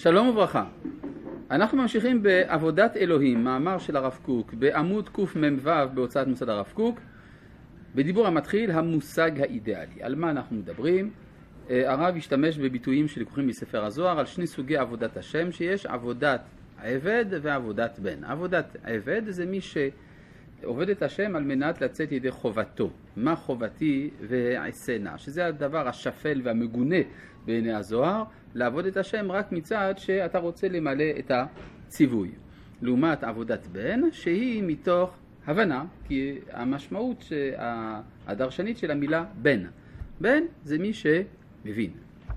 שלום וברכה. אנחנו ממשיכים בעבודת אלוהים, מאמר של הרב קוק, בעמוד קמ"ו בהוצאת מוסד הרב קוק, בדיבור המתחיל, המושג האידיאלי. על מה אנחנו מדברים? הרב השתמש בביטויים שלקוחים מספר הזוהר על שני סוגי עבודת השם, שיש עבודת עבד ועבודת בן. עבודת עבד זה מי שעובד את השם על מנת לצאת ידי חובתו. מה חובתי ועשנה, שזה הדבר השפל והמגונה בעיני הזוהר, לעבוד את השם רק מצד שאתה רוצה למלא את הציווי. לעומת עבודת בן, שהיא מתוך הבנה, כי המשמעות הדרשנית של המילה בן. בן זה מי שמבין.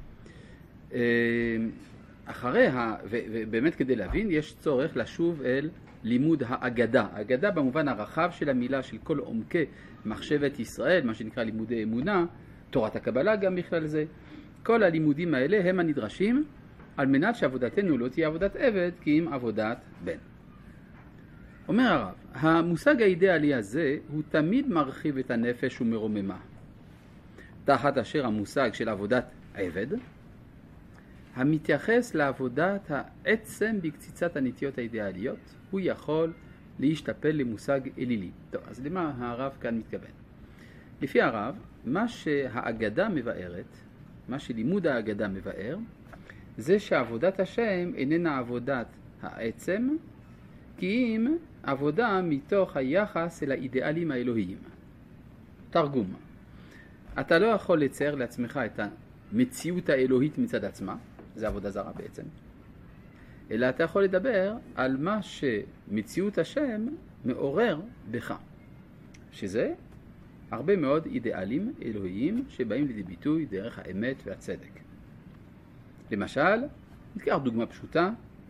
אחריה, ובאמת כדי להבין, יש צורך לשוב אל לימוד האגדה. האגדה במובן הרחב של המילה, של כל עומקי מחשבת ישראל, מה שנקרא לימודי אמונה, תורת הקבלה גם בכלל זה. כל הלימודים האלה הם הנדרשים על מנת שעבודתנו לא תהיה עבודת עבד, כי אם עבודת בן. אומר הרב, המושג האידיאלי הזה הוא תמיד מרחיב את הנפש ומרוממה. תחת אשר המושג של עבודת עבד, המתייחס לעבודת העצם בקציצת הנטיות האידיאליות, הוא יכול להשתפל למושג אלילי. טוב, אז למה הרב כאן מתכוון? לפי הרב, מה שהאגדה מבארת, מה שלימוד האגדה מבאר, זה שעבודת השם איננה עבודת העצם, כי אם עבודה מתוך היחס אל האידיאלים האלוהיים. תרגום. אתה לא יכול לצייר לעצמך את המציאות האלוהית מצד עצמה, זה עבודה זרה בעצם, אלא אתה יכול לדבר על מה שמציאות השם מעורר בך, שזה הרבה מאוד אידיאלים אלוהיים שבאים לידי ביטוי דרך האמת והצדק. למשל, ניקח דוגמה פשוטה,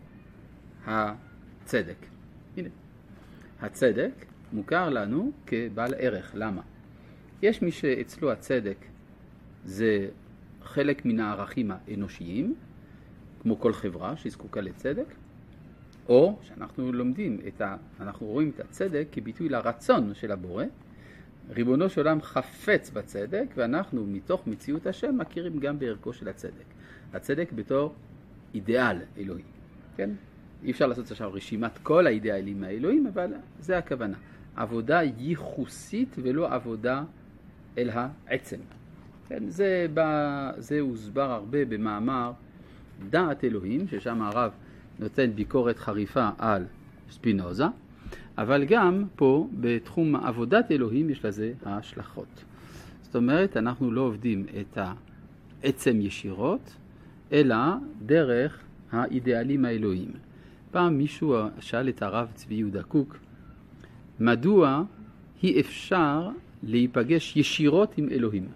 הצדק. הנה, הצדק מוכר לנו כבעל ערך. למה? יש מי שאצלו הצדק זה חלק מן הערכים האנושיים, כמו כל חברה שזקוקה לצדק, או שאנחנו לומדים אנחנו רואים את הצדק כביטוי לרצון של הבורא, ריבונו של עולם חפץ בצדק, ואנחנו מתוך מציאות השם מכירים גם בערכו של הצדק. הצדק בתור אידיאל אלוהי. כן? אי אפשר לעשות עכשיו רשימת כל האידיאלים האלוהים, אבל זה הכוונה. עבודה ייחוסית ולא עבודה אל העצם. כן? זה הוסבר הרבה במאמר דעת אלוהים, ששם הרב נותן ביקורת חריפה על ספינוזה, אבל גם פה בתחום עבודת אלוהים יש לזה ההשלכות. זאת אומרת, אנחנו לא עובדים את העצם ישירות, אלא דרך האידיאלים האלוהיים. פעם מישהו שאל את הרב צבי יהודה קוק, מדוע אי אפשר להיפגש ישירות עם אלוהים?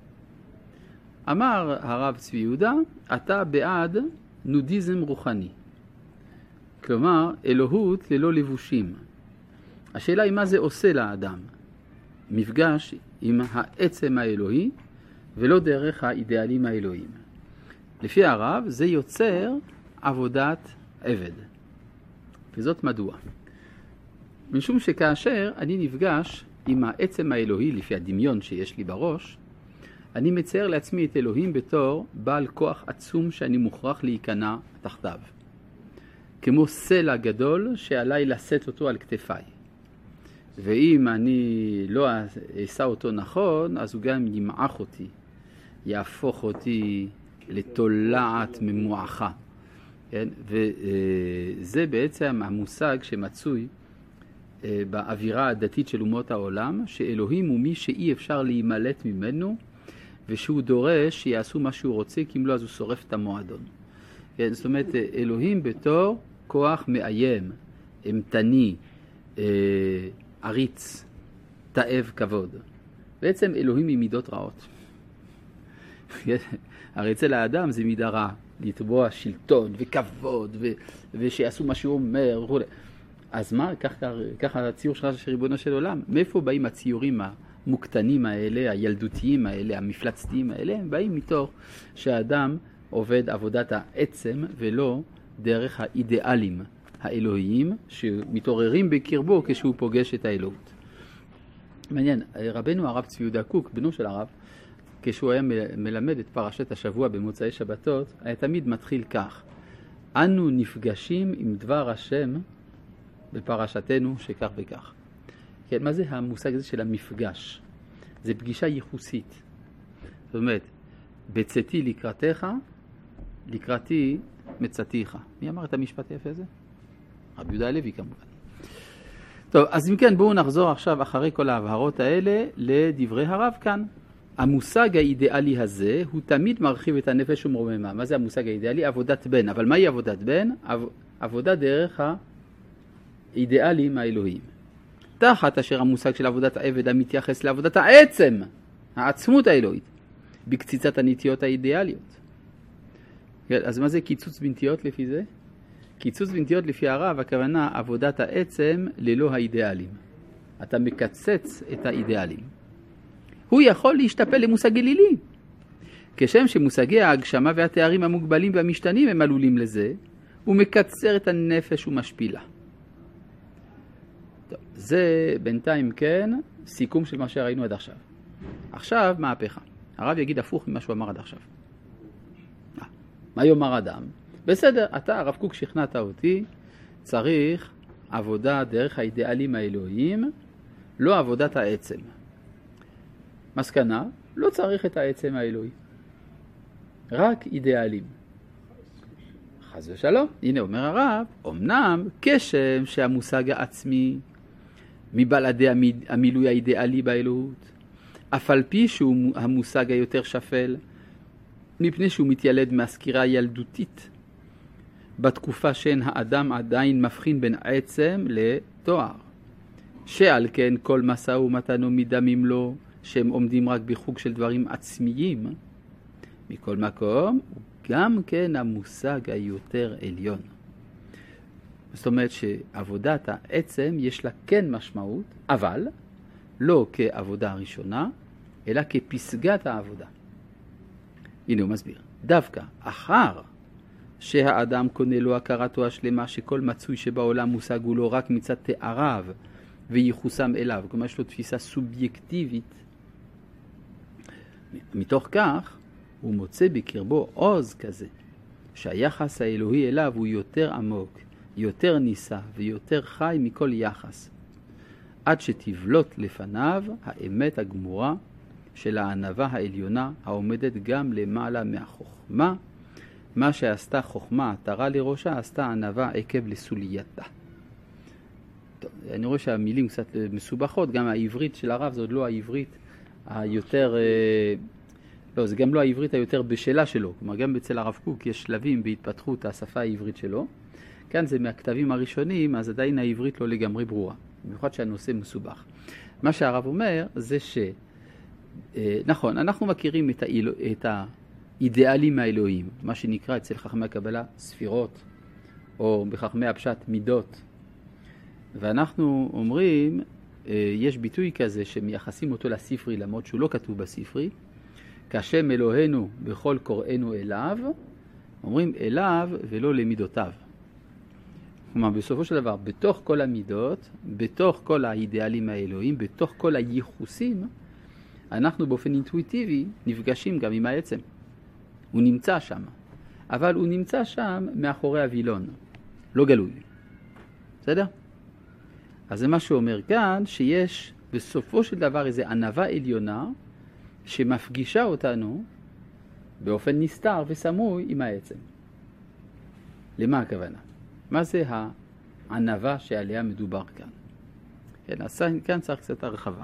אמר הרב צבי יהודה, אתה בעד נודיזם רוחני. כלומר, אלוהות ללא לבושים. השאלה היא מה זה עושה לאדם. מפגש עם העצם האלוהי ולא דרך האידיאלים האלוהיים. לפי הרב זה יוצר עבודת עבד. וזאת מדוע? משום שכאשר אני נפגש עם העצם האלוהי לפי הדמיון שיש לי בראש, אני מצייר לעצמי את אלוהים בתור בעל כוח עצום שאני מוכרח להיכנע תחתיו. כמו סלע גדול שעליי לשאת אותו על כתפיי. ואם אני לא אעשה אותו נכון, אז הוא גם ימעך אותי, יהפוך אותי לתולעת ממועכה. כן? וזה בעצם המושג שמצוי באווירה הדתית של אומות העולם, שאלוהים הוא מי שאי אפשר להימלט ממנו, ושהוא דורש שיעשו מה שהוא רוצה, כי אם לא אז הוא שורף את המועדון. כן? זאת אומרת, אלוהים בתור כוח מאיים, אמתני, עריץ, תאב כבוד. בעצם אלוהים היא מידות רעות. הרי אצל האדם זה מידה רע, לתבוע שלטון וכבוד, ושיעשו מה שהוא אומר וכו'. אז מה, ככה הציור שלך של ריבונו של עולם? מאיפה באים הציורים המוקטנים האלה, הילדותיים האלה, המפלצתיים האלה? הם באים מתוך שהאדם עובד עבודת העצם ולא דרך האידיאלים האלוהיים שמתעוררים בקרבו כשהוא פוגש את האלוהות. מעניין, רבנו הרב צבי יהודה קוק, בנו של הרב, כשהוא היה מלמד את פרשת השבוע במוצאי שבתות, היה תמיד מתחיל כך: אנו נפגשים עם דבר השם בפרשתנו שכך וכך. כן, מה זה המושג הזה של המפגש? זה פגישה ייחוסית. זאת אומרת, בצאתי לקראתך, לקראתי מצאתיך. מי אמר את המשפט היפה הזה? רבי יהודה הלוי כמובן. טוב, אז אם כן, בואו נחזור עכשיו אחרי כל ההבהרות האלה לדברי הרב כאן. המושג האידיאלי הזה הוא תמיד מרחיב את הנפש ומרוממה. מה זה המושג האידיאלי? עבודת בן. אבל מהי עבודת בן? עבודה דרך האידיאלים האלוהיים. תחת אשר המושג של עבודת העבד המתייחס לעבודת העצם, העצמות האלוהית, בקציצת הנטיות האידיאליות. אז מה זה קיצוץ בנטיות לפי זה? קיצוץ בנטיות לפי הרב, הכוונה עבודת העצם ללא האידיאלים. אתה מקצץ את האידיאלים. הוא יכול להשתפל למושג אלילי. כשם שמושגי ההגשמה והתארים המוגבלים והמשתנים הם עלולים לזה, הוא מקצר את הנפש ומשפילה. טוב, זה בינתיים כן סיכום של מה שראינו עד עכשיו. עכשיו מהפכה. הרב יגיד הפוך ממה שהוא אמר עד עכשיו. מה יאמר אדם? בסדר, אתה הרב קוק שכנעת אותי, צריך עבודה דרך האידיאלים האלוהיים, לא עבודת העצם. מסקנה, לא צריך את העצם האלוהי. רק אידיאלים. חס ושלום. הנה אומר הרב, אמנם כשם שהמושג העצמי מבלעדי המילוי האידיאלי באלוהות, אף על פי שהוא המושג היותר שפל, מפני שהוא מתיילד מהסקירה הילדותית, בתקופה שאין האדם עדיין מבחין בין עצם לתואר. שעל כן כל מסע ומתנו מדמים לו, שהם עומדים רק בחוג של דברים עצמיים, מכל מקום, גם כן המושג היותר עליון. זאת אומרת שעבודת העצם יש לה כן משמעות, אבל לא כעבודה ראשונה, אלא כפסגת העבודה. הנה הוא מסביר. דווקא אחר שהאדם קונה לו הכרתו השלמה שכל מצוי שבעולם מושג הוא לא רק מצד תאריו וייחוסם אליו, כלומר יש לו תפיסה סובייקטיבית, מתוך כך הוא מוצא בקרבו עוז כזה, שהיחס האלוהי אליו הוא יותר עמוק, יותר ניסה ויותר חי מכל יחס, עד שתבלוט לפניו האמת הגמורה של הענבה העליונה העומדת גם למעלה מהחוכמה. מה שעשתה חוכמה עטרה לראשה, עשתה ענבה עקב לסולייתה. טוב, אני רואה שהמילים קצת מסובכות, גם העברית של הרב זה עוד לא העברית היותר, לא, זה גם לא העברית היותר בשלה שלו. כלומר, גם אצל הרב קוק יש שלבים בהתפתחות השפה העברית שלו. כאן זה מהכתבים הראשונים, אז עדיין העברית לא לגמרי ברורה. במיוחד שהנושא מסובך. מה שהרב אומר זה נכון, אנחנו מכירים את האידיאלים האלוהיים, מה שנקרא אצל חכמי הקבלה ספירות, או בחכמי הפשט מידות. ואנחנו אומרים, יש ביטוי כזה שמייחסים אותו לספרי, למרות שהוא לא כתוב בספרי, כשם אלוהינו בכל קוראינו אליו, אומרים אליו ולא למידותיו. כלומר, בסופו של דבר, בתוך כל המידות, בתוך כל האידיאלים האלוהיים, בתוך כל הייחוסים, אנחנו באופן אינטואיטיבי נפגשים גם עם העצם. הוא נמצא שם, אבל הוא נמצא שם מאחורי הווילון, לא גלוי. בסדר? אז זה מה שאומר כאן, שיש בסופו של דבר איזו ענבה עליונה שמפגישה אותנו באופן נסתר וסמוי עם העצם. למה הכוונה? מה זה הענבה שעליה מדובר כאן? כן, אז כאן צריך קצת הרחבה.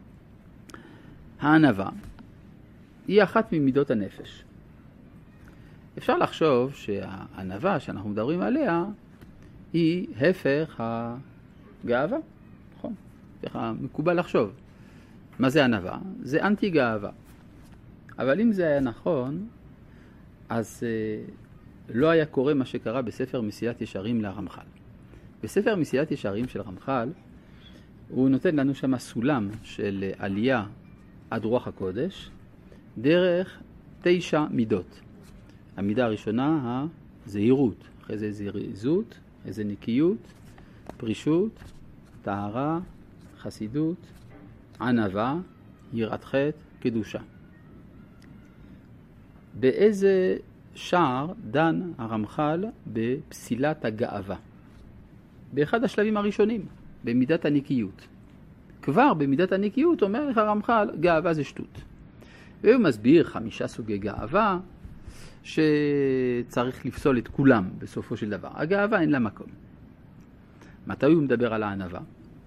הענבה היא אחת ממידות הנפש. אפשר לחשוב שהענבה שאנחנו מדברים עליה היא הפך הגאווה. נכון? ככה מקובל לחשוב. מה זה ענבה? זה אנטי גאווה. אבל אם זה היה נכון, אז לא היה קורה מה שקרה בספר מסילת ישרים לרמח"ל. בספר מסילת ישרים של רמח"ל, הוא נותן לנו שם סולם של עלייה עד רוח הקודש, דרך 9 מידות. המידה הראשונה, הזהירות, אחרי זה זריזות, אחרי זה נקיות, פרישות, טהרה, חסידות, ענווה, יראת חטא, קדושה. באיזה שער דן הרמח"ל בפסילת הגאווה. באחד השלבים הראשונים, במידת הנקיות. כבר במידת הנקיות אומר לך הרמח"ל, גאווה זה שטות. והוא מסביר 5 סוגי גאווה, שצריך לפסול את כולם בסופו של דבר. הגאווה אין לה מקום. מתי הוא מדבר על הענווה?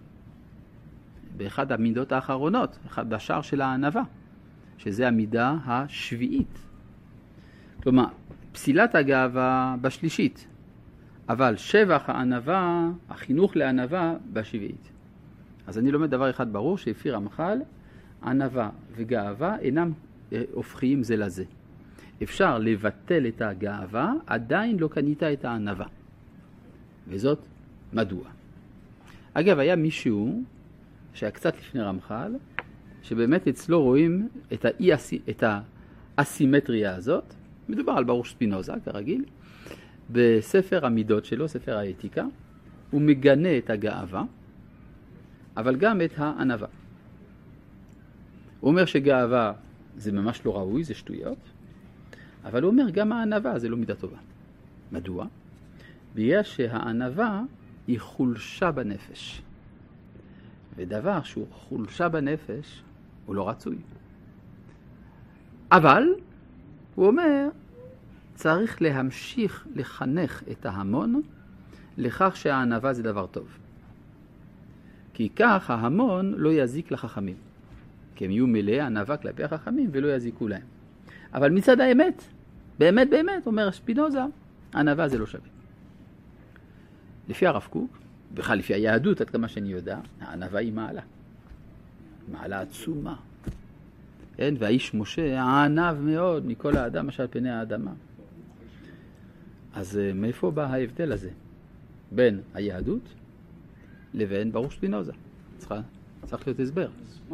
באחד המידות האחרונות, בשער של הענווה, שזה המידה השביעית. כלומר, פסילת הגאווה בשלישית, אבל שבח הענווה, החינוך לענווה בשביעית. אז אני לומד דבר אחד ברור, שלפי רמח"ל, ענווה וגאווה אינם הופכים זה לזה. אפשר לבטל את הגאווה, עדיין לא קנית את הענווה. וזאת מדוע? אגב, היה מישהו שהיה קצת לפני רמח"ל, שבאמת אצלו רואים את האסימטריה הזאת. מדובר על ברוך ספינוזה, כרגיל. בספר המידות שלו, ספר האתיקה, הוא מגנה את הגאווה, אבל גם את הענווה. הוא אומר שגאווה זה ממש לא ראוי, זה שטויות, אבל הוא אומר גם הענווה זה לא מידה טובה. מדוע? בגלל שהענווה היא חולשה בנפש. ודבר שהוא חולשה בנפש הוא לא רצוי. אבל הוא אומר, צריך להמשיך לחנך את ההמון לכך שהענווה זה דבר טוב. כי כך ההמון לא יזיק לחכמים. כי הם יהיו מלאי ענווה כלפי החכמים ולא יזיקו להם. אבל מצד האמת, באמת באמת, אומר ספינוזה, ענווה זה לא שווה. לפי הרב קוק, בכלל לפי היהדות, עד כמה שאני יודע, הענווה היא מעלה. מעלה עצומה. כן? והאיש משה הענב מאוד מכל האדם אשר על פני האדמה. אז מאיפה בא ההבדל הזה? בין היהדות לבין ברוך ספינוזה. צריך להיות הסבר.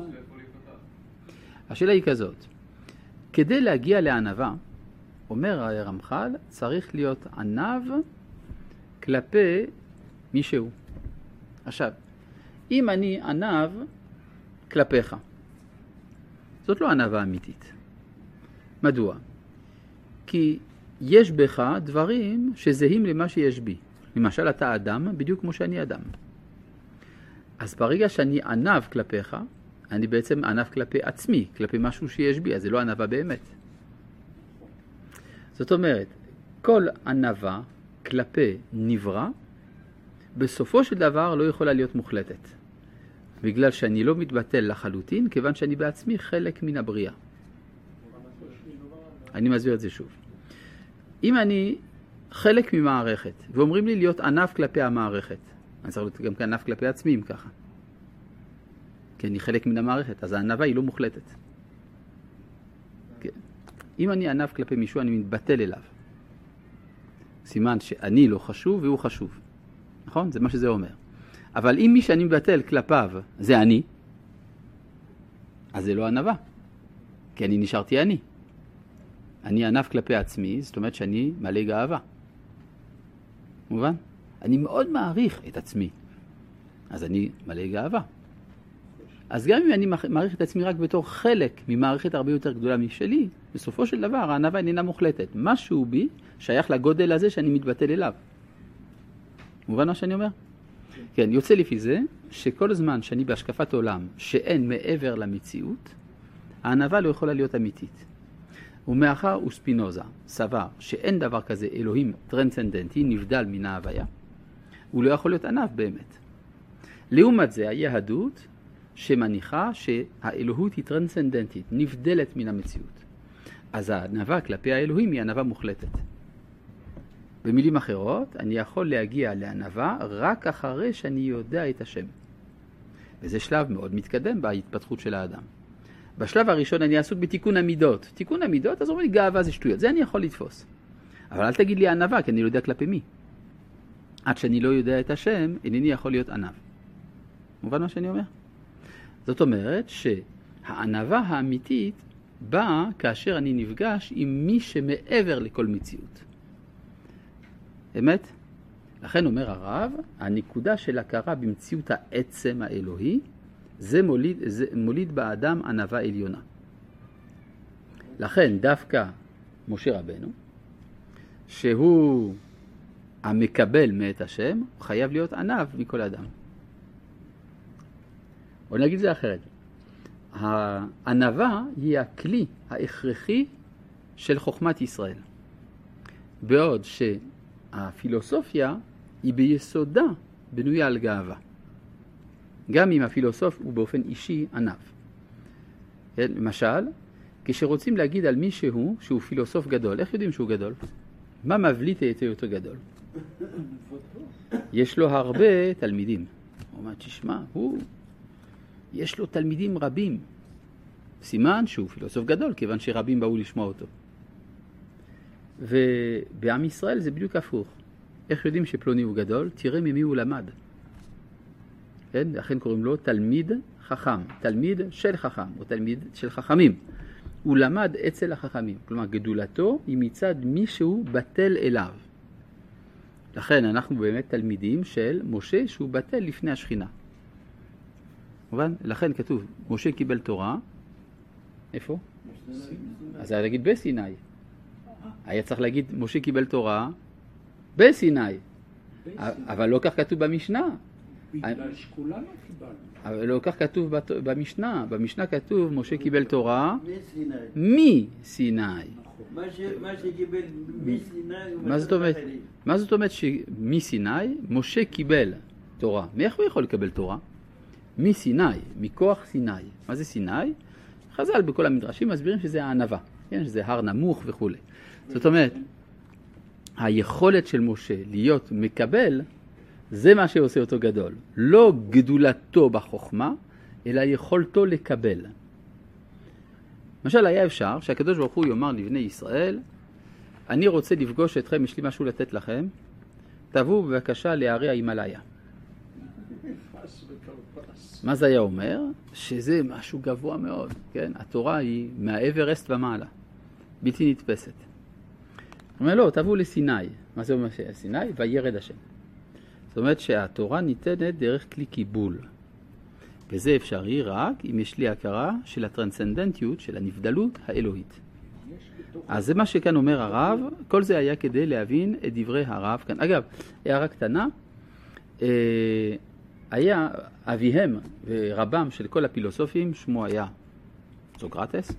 השאלה היא כזאת. כדי להגיע לענווה, אומר הרמח"ל, צריך להיות ענב כלפי מישהו. עכשיו, אם אני ענב כלפיך, זאת לא ענווה אמיתית. מדוע? כי יש בך דברים שזהים למה שיש בי. למשל, אתה אדם בדיוק כמו שאני אדם. אז ברגע שאני ענב כלפיך, אני בעצם ענב כלפי עצמי, כלפי משהו שיש בי, אז זה לא ענווה באמת. זאת אומרת, כל ענווה כלפי נברא, בסופו של דבר לא יכולה להיות מוחלטת. בגלל שאני לא מתבטל לחלוטין, כיוון שאני בעצמי חלק מן הבריאה. אני מסביר את זה שוב. אם אני חלק ממערכת, ואומרים לי להיות ענב כלפי המערכת, אני צריך להיות גם כענב כלפי עצמי אם ככה. כי אני חלק מן המערכת, אז הענווה היא לא מוחלטת. כן. אם אני ענב כלפי מישהו, אני מתבטל אליו. סימן שאני לא חשוב והוא חשוב. נכון? זה מה שזה אומר. אבל אם מי שאני מבטל כלפיו זה אני, אז זה לא ענווה. כי אני נשארתי אני. אני ענב כלפי עצמי, זאת אומרת שאני מלא גאווה. מובן? אני מאוד מעריך את עצמי. אז אני מלא גאווה. אז גם אם אני מעריך את עצמי רק בתור חלק ממערכת הרבה יותר גדולה משלי, בסופו של דבר הענווה איננה מוחלטת. משהו בי שייך לגודל הזה שאני מתבטל אליו. מובן מה שאני אומר? כן, יוצא לפי זה שכל זמן שאני בהשקפת עולם שאין מעבר למציאות, הענווה לא יכולה להיות אמיתית. ומאחר וספינוזה סבר שאין דבר כזה אלוהים טרנסצנדנטי, נבדל מן ההוויה, הוא לא יכול להיות ענב באמת. לעומת זה היהדות שמניחה שהאלוהות היא טרנסצנדנטית, נבדלת מן המציאות. אז הענווה כלפי האלוהים היא ענווה מוחלטת. במילים אחרות, אני יכול להגיע לענווה רק אחרי שאני יודע את השם. וזה שלב מאוד מתקדם בהתפתחות של האדם. בשלב הראשון אני עסוק בתיקון המידות. תיקון המידות, אז אומרים לי גאווה זה שטויות. זה אני יכול לתפוס. אבל אל תגיד לי ענווה, כי אני לא יודע כלפי מי. עד שאני לא יודע את השם, אינני יכול להיות ענב. מובן מה שאני אומר? זאת אומרת שהענווה האמיתית באה כאשר אני נפגש עם מי שמעבר לכל מציאות. אמת? לכן אומר הרב, הנקודה של הכרה במציאות העצם האלוהי, זה מוליד באדם ענווה עליונה. לכן דווקא משה רבנו, שהוא המקבל מאת השם, הוא חייב להיות ענב מכל אדם. בוא נגיד זה אחרת. הענבה היא הכלי ההכרחי של חוכמת ישראל. בעוד שהפילוסופיה היא ביסודה בנויה על גאווה. גם אם הפילוסוף הוא באופן אישי ענב. למשל, כשרוצים להגיד על מישהו שהוא פילוסוף גדול, איך יודעים שהוא גדול? מה מבליט את היותו גדול? יש לו הרבה תלמידים. הוא אומר, תשמע, יש לו תלמידים רבים. סימן שהוא פילוסוף גדול, כיוון שרבים באו לשמוע אותו. ובעם ישראל זה בדיוק הפוך. איך יודעים שפלוני הוא גדול? תראה ממי הוא למד. כן? לכן קוראים לו תלמיד חכם. תלמיד של חכם, או תלמיד של חכמים. הוא למד אצל החכמים. כלומר, גדולתו היא מצד מישהו בטל אליו. לכן אנחנו באמת תלמידים של משה שהוא בטל לפני השכינה. מובן? לכן כתוב, משה קיבל תורה. איפה? אז היה להגיד בסיני. היה צריך להגיד, משה קיבל תורה בסיני. אבל לא כך כתוב במשנה. בגלל שכולנו קיבלנו. אבל לא כך כתוב במשנה. במשנה כתוב, משה קיבל תורה מסיני. מה שקיבל מסיני... מה זאת אומרת שמסיני משה קיבל תורה? מאיך הוא יכול לקבל תורה? מסיני, מכוח סיני. מה זה סיני? חז"ל בכל המדרשים מסבירים שזה הענבה, כן? שזה הר נמוך וכו'. זאת אומרת, היכולת של משה להיות מקבל, זה מה שעושה אותו גדול. לא גדולתו בחוכמה, אלא יכולתו לקבל. למשל, היה אפשר שהקדוש ברוך הוא יאמר לבני ישראל, אני רוצה לפגוש אתכם, יש לי משהו לתת לכם, תבואו בבקשה להרי ההימאליה. מה זה היה אומר? שזה משהו גבוה מאוד, כן? התורה היא מהאברסט ומעלה, בלתי נתפסת. הוא אומר, לא, תבואו לסיני. מה זה אומר סיני? וירד השם. זאת אומרת שהתורה ניתנת דרך כלי קיבול. וזה אפשרי רק אם יש לי הכרה של הטרנסצנדנטיות, של הנבדלות האלוהית. אז זה מה שכאן אומר הרב, כל זה היה כדי להבין את דברי הרב כאן. אגב, הערה קטנה, היה אביהם ורבם של כל הפילוסופים, שמו היה סוקרטס,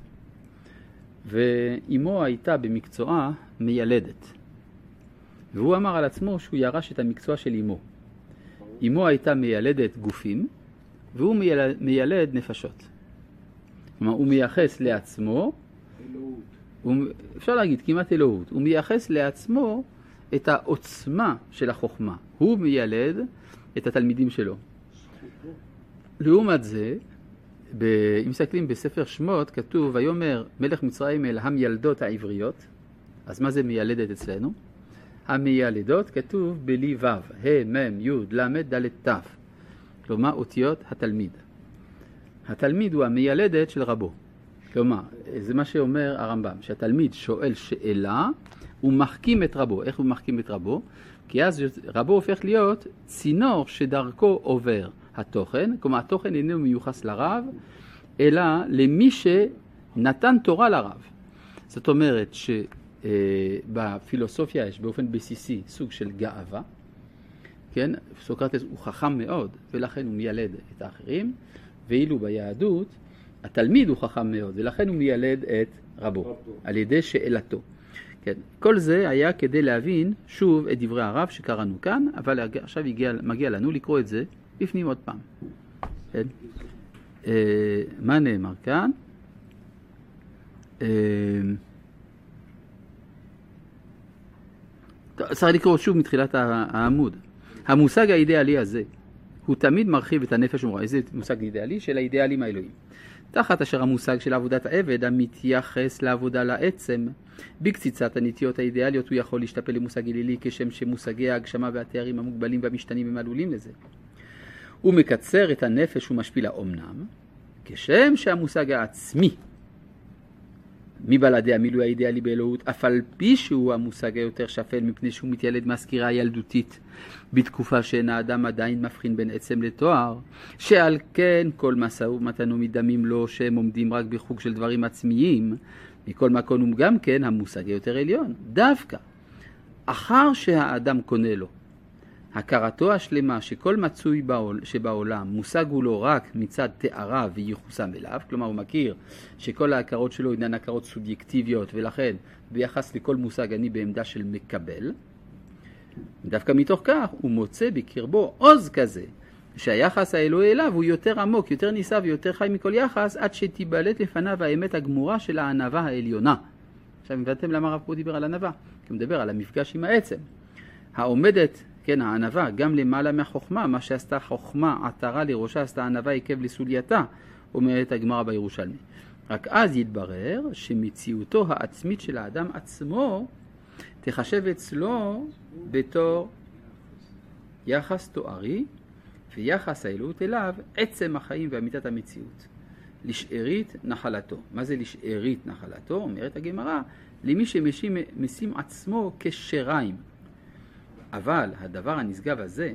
ואימו הייתה במקצועה מיילדת. והוא אמר על עצמו שהוא ירש את המקצוע של אימו. אימו הייתה מיילדת גופים, והוא מיילד נפשות. כלומר, הוא מייחס לעצמו, אפשר להגיד כמעט אלוהות, הוא מייחס לעצמו את העוצמה של החוכמה. הוא מיילד את התלמידים שלו. לעומת זה, אם מסתכלים בספר שמות, כתוב, ויאמר מלך מצרים אל המילדות העבריות. אז מה זה מיילדת אצלנו? המיילדות כתוב בלי ו', ה', מ', י', ל', ד', ת'. כלומר, אותיות התלמיד. התלמיד הוא המיילדת של רבו. כלומר, זה מה שאומר הרמב"ם, שהתלמיד שואל שאלה, הוא מחכים את רבו. איך הוא מחכים את רבו? כי אז רבו הופך להיות צינור שדרכו עובר התוכן, כלומר התוכן איננו מיוחס לרב, אלא למי שנתן תורה לרב. זאת אומרת שבפילוסופיה יש באופן בסיסי סוג של גאווה, כן? סוקרטס הוא חכם מאוד, ולכן הוא מיילד את האחרים, ואילו ביהדות התלמיד הוא חכם מאוד, ולכן הוא מיילד את רבו, על ידי שאלתו. כן, כל זה היה כדי להבין שוב את דברי הרב שקראנו כאן, אבל עכשיו מגיע לנו לקרוא את זה בפנים עוד פעם. כן? מה נאמר כאן? צריך לקרוא שוב מתחילת העמוד. המושג האידיאלי הזה הוא תמיד מרחיב את הנפש ומראה. איזה מושג אידיאלי? של האידיאלים האלוהים. תחת אשר המושג של עבודת העבד המתייחס לעבודה לעצם, בקציצת הנטיות האידיאליות הוא יכול להשתפל למושג אלילי כשם שמושגי ההגשמה והתארים המוגבלים והמשתנים הם עלולים לזה. הוא מקצר את הנפש ומשפילה אומנם, כשם שהמושג העצמי מבלעדי המילוי האידיאלי באלוהות, אף על פי שהוא המושג היותר שפל מפני שהוא מתיילד מהסקירה הילדותית בתקופה שאין האדם עדיין מבחין בין עצם לתואר, שעל כן כל משא ומתן ומדמים לו שהם עומדים רק בחוג של דברים עצמיים, מכל מקום גם כן המושג היותר עליון. דווקא אחר שהאדם קונה לו. הכרתו השלמה שכל מצוי שבעולם מושג הוא לו רק מצד תארה וייחוסם אליו, כלומר הוא מכיר שכל ההכרות שלו אינן הכרות סובייקטיביות, ולכן ביחס לכל מושג אני בעמדה של מקבל. דווקא מתוך כך הוא מוצא בקרבו עוז כזה, שהיחס האלוהי אליו הוא יותר עמוק, יותר ניסה ויותר חי מכל יחס, עד שתיבלט לפניו האמת הגמורה של הענווה העליונה. עכשיו הבנתם למה הרב פה דיבר על ענווה? כי הוא מדבר על המפגש עם העצם. העומדת, כן, הענווה, גם למעלה מהחוכמה, מה שעשתה חוכמה עטרה לראשה, עשתה ענווה עקב לסולייתה, אומרת הגמרא בירושלמי. רק אז יתברר שמציאותו העצמית של האדם עצמו תחשב אצלו בתור יחס תוארי, ויחס האלוהות אליו עצם החיים ואמיתת המציאות. לשארית נחלתו. מה זה לשארית נחלתו? אומרת הגמרא, למי שמשים עצמו כשריים. אבל הדבר הנשגב הזה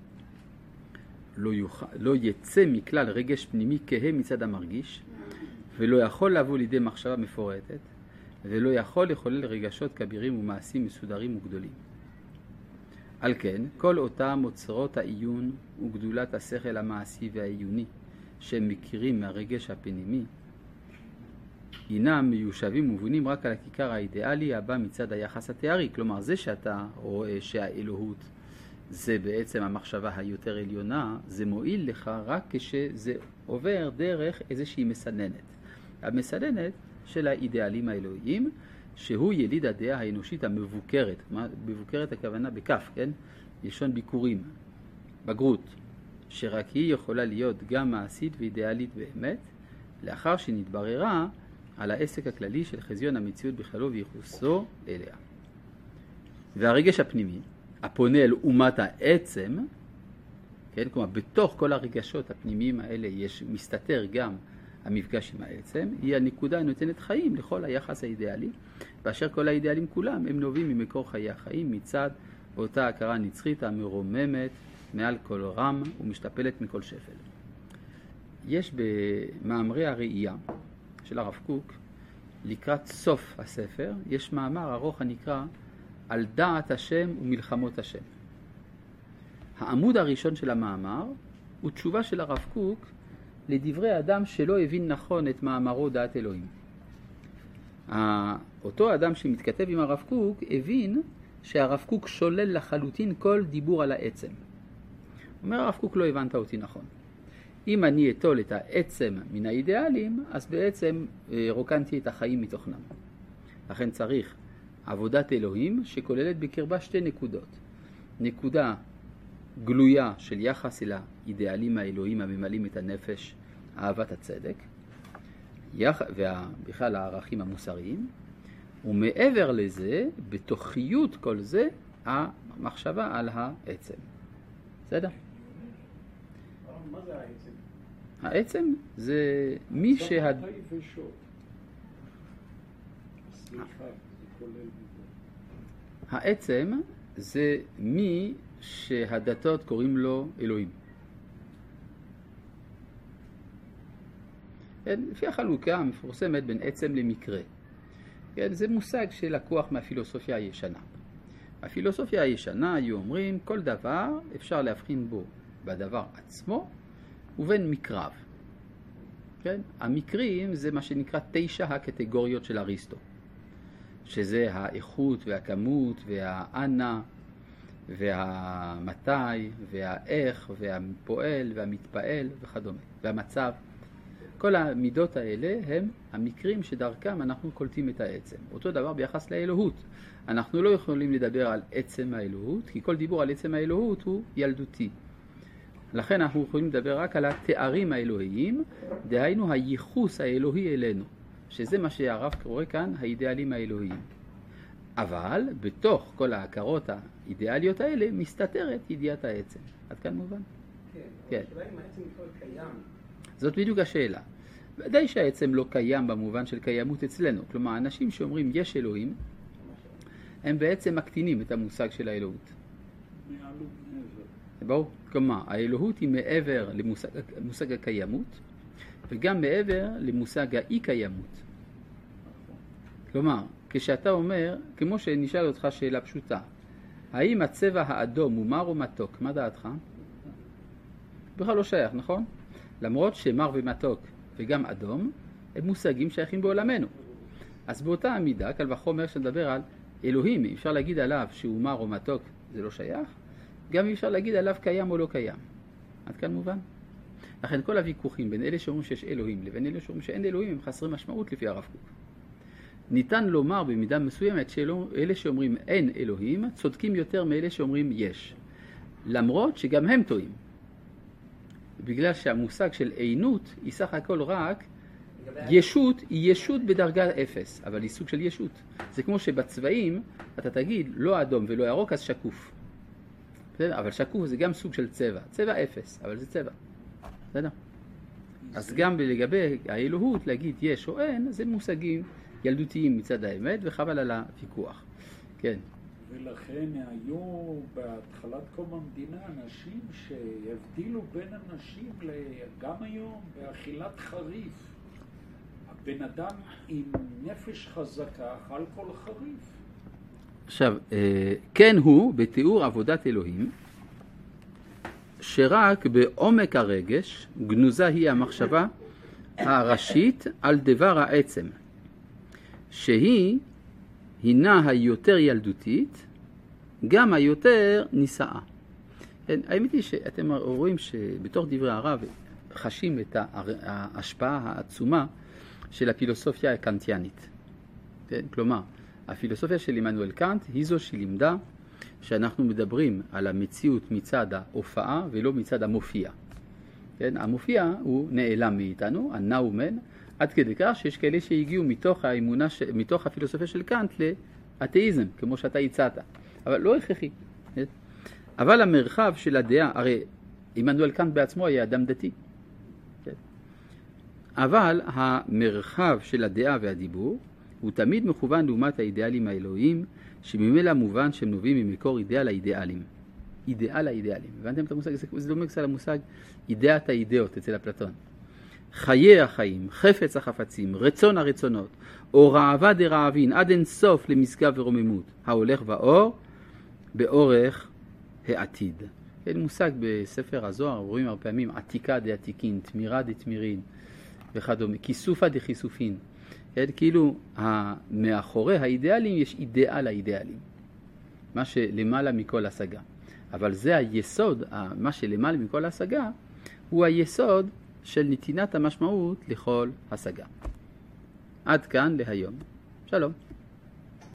לא יצא מכלל רגש פנימי כהם מצד המרגיש, ולא יכול לבוא לידי מחשבה מפורטת, ולא יכול לחולל רגשות כבירים ומעשים מסודרים וגדולים. על כן, כל אותם אוצרות העיון וגדולת השכל המעשי והעיוני שהם מכירים מהרגש הפנימי, הינם מיושבים ומובנים רק על הכיכר האידיאלי הבא מצד היחס התיארי. כלומר, זה שאתה רואה שהאלוהות זה בעצם המחשבה היותר עליונה, זה מועיל לך רק כשזה עובר דרך איזושהי מסננת. המסננת של האידיאלים האלוהיים, שהוא יליד הדעה האנושית המבוקרת. מבוקרת הכוונה בכף, כן? לשון ביקורים, בגרות, שרק היא יכולה להיות גם מעשית ואידיאלית באמת, לאחר שנתבררה על העסק הכללי של חזיון המציאות בכללו וייחוסו אליה. והרגש הפנימי, הפונה אל אומת העצם, כן? כלומר, בתוך כל הרגשות הפנימיים האלה מסתתר גם המפגש עם העצם, היא הנקודה הנותנת חיים לכל היחס האידיאלי, באשר כל האידיאלים כולם הם נובעים ממקור חיי החיים מצד אותה הכרה נצחית המרוממת מעל כל רם ומשתפלת מכל שפל. יש במאמרי הראייה של הרב קוק, לקראת סוף הספר, יש מאמר ארוך הנקרא על דעת השם ומלחמות השם. העמוד הראשון של המאמר הוא תשובה של הרב קוק לדברי אדם שלא הבין נכון את מאמרו דעת אלוהים. אותו אדם שמתכתב עם הרב קוק הבין שהרב קוק שולל לחלוטין כל דיבור על העצם. אומר הרב קוק, לא הבנת אותי נכון. אם אני אטול את העצם מן האידיאלים, אז בעצם רוקנתי את החיים מתוכנם. לכן צריך עבודת אלוהים שכוללת בקרבה שתי נקודות. נקודה גלויה של יחס אל האידיאלים האלוהים הממלאים את הנפש, אהבת הצדק, ובכלל הערכים המוסריים, ומעבר לזה, בתוכיות כל זה, המחשבה על העצם. בסדר? מה זה העצם? העצם זה מי סליחה, זה כולל בזה. העצם זה מי שהדתות קוראים לו אלוהים. כן, לפי החלוקה המפורסמת בין עצם למקרה. כן, זה מושג שלקוח מהפילוסופיה הישנה. הפילוסופיה הישנה היו אומרים, כל דבר אפשר להבחין בו בדבר עצמו ובין מקרב. כן? המקרים זה מה שנקרא 9 הקטגוריות של אריסטו, שזה האיכות והכמות והאנה והמתי והאיך והפועל והמתפעל וכדומה, והמצב. כל המידות האלה הם המקרים שדרכם אנחנו קולטים את העצם. אותו דבר ביחס לאלוהות. אנחנו לא יכולים לדבר על עצם האלוהות, כי כל דיבור על עצם האלוהות הוא ילדותי. לכן אנחנו יכולים לדבר רק על התארים האלוהיים, דהיינו הייחוס האלוהי אלינו, שזה מה שהרב קורא כאן האידיאלים האלוהיים. אבל בתוך כל ההכרות האידיאליות האלה מסתתרת ידיעת העצם. עד כאן מובן? כן. השאלה אם העצם בכלל קיים. זאת בדיוק השאלה. ודאי שהעצם לא קיים במובן של קיימות אצלנו. כלומר, אנשים שאומרים יש אלוהים, הם בעצם מקטינים את המושג של האלוהות. ברור? כלומר, האלוהות היא מעבר למושג הקיימות, וגם מעבר למושג האי קיימות. כלומר, כשאתה אומר, כמו שנשאל אותך שאלה פשוטה, האם הצבע האדום הוא מר או מתוק? מה דעתך? בכלל לא שייך, נכון? למרות שמר ומתוק וגם אדום הם מושגים שייכים בעולמנו. אז באותה המידה, קל וחומר שנדבר על אלוהים, אפשר להגיד עליו שהוא מר או מתוק, זה לא שייך. גם אפשר להגיד עליו קיים או לא קיים. עד כאן מובן? לכן כל הוויכוחים בין אלה שאומרים שיש אלוהים לבין אלה שאומרים שאין אלוהים הם חסרי משמעות לפי הרב קוק. ניתן לומר במידה מסוימת שאלה שאומרים אין אלוהים צודקים יותר מאלה שאומרים יש. למרות שגם הם טועים. בגלל שהמושג של עינות היא סך הכל רק ישות, היא ישות בדרגה 0, אבל היא סוג של ישות. זה כמו שבצבעים אתה תגיד לא אדום ולא ירוק אז שקוף. אבל שקוף זה גם סוג של צבע. צבע 0, אבל זה צבע. בסדר? אז גם לגבי האלוהות להגיד יש או אין, זה מושגים ילדותיים מצד האמת וחבל על הוויכוח. כן. ולכן היו בהתחלת קום המדינה אנשים שהבדילו בין אנשים גם היום באכילת חריף. הבן אדם עם נפש חזקה אכל כל חריף. עכשיו, כן הוא בתיאור עבודת אלוהים שרק בעומק הרגש גנוזה היא המחשבה הראשית על דבר העצם הינה היותר ילדותית גם היותר נישאה. האמת היא שאתם רואים שבתוך דברי הרב חשים את ההשפעה העצומה של הפילוסופיה הקנטיאנית. כלומר, הפילוסופיה של עמנואל קאנט היא זו שלימדה שאנחנו מדברים על המציאות מצד ההופעה ולא מצד המופיע. המופיע הוא נעלם מאיתנו, הנאומן, עד כדי כך שיש כאלה שהגיעו מתוך האמונה, מתוך הפילוסופיה של קאנט לאתאיזם, כמו שאתה הצעת. אבל לא הכרחי. אבל המרחב של הדעה, הרי עמנואל קאנט בעצמו היה אדם דתי. אבל המרחב של הדעה והדיבור הוא תמיד מכוון לעומת האידיאלים האלוהיים, שממילא מובן שהם נובעים ממקור אידיאל האידיאלים. אידיאל האידיאלים. הבנתם את המושג? זה דומה קצת למושג אידיאת האידאות אצל אפלטון. חיי החיים, חפץ החפצים, רצון הרצונות, או רעבה דרעבין, עד אין סוף למשגב ורוממות, ההולך באור, באורך העתיד. אין מושג בספר הזוהר, רואים הרבה פעמים עתיקה דעתיקין, תמירה דתמירין, וכדומה, כיסופה דחיסופין. כאילו מאחורי האידיאלים יש אידיאל האידיאלים, מה שלמעלה מכל השגה. אבל זה היסוד, מה שלמעלה מכל השגה, הוא היסוד של נתינת המשמעות לכל השגה. עד כאן להיום. שלום.